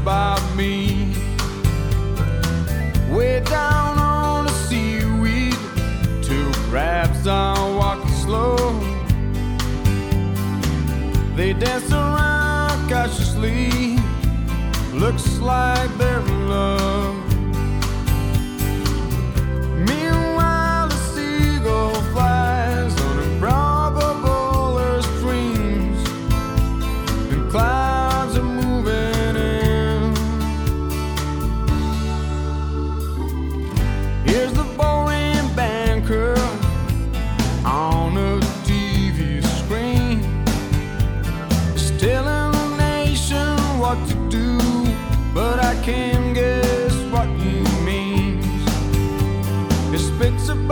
about me. Way down on the seaweed, two crabs are walking slow. They dance around cautiously, looks like they're in love. Meanwhile, the seagull flies on improbable Earth dreams, and clouds are moving in. Here's the boring banker on a TV screen, telling the nation what to do, but I can't guess what he means. He spits a